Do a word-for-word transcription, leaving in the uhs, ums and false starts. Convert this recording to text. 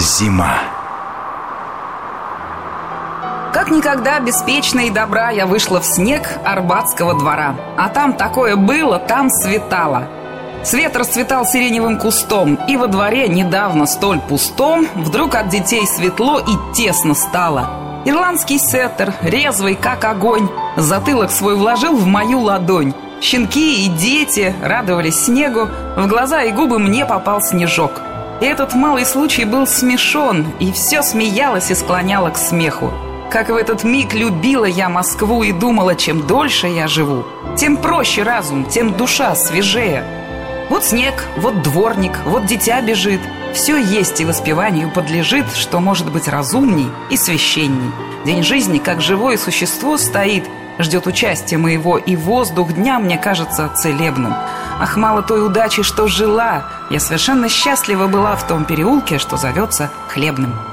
Зима. Как никогда беспечно и добра я вышла в снег Арбатского двора. А там такое было, там светало. Свет расцветал сиреневым кустом, и во дворе, недавно столь пустом, вдруг от детей светло и тесно стало. Ирландский сеттер, резвый как огонь, затылок свой вложил в мою ладонь. Щенки и дети радовались снегу, в глаза и губы мне попал снежок. И этот малый случай был смешон, и все смеялось и склоняло к смеху. Как в этот миг любила я Москву и думала, чем дольше я живу, тем проще разум, тем душа свежее. Вот снег, вот дворник, вот дитя бежит. Все есть и воспеванию подлежит, что может быть разумней и священней. День жизни, как живое существо, стоит, ждет участия моего, и воздух дня мне кажется целебным. Ах, мало той удачи, что жила, я совершенно счастлива была в том переулке, что зовется Хлебным.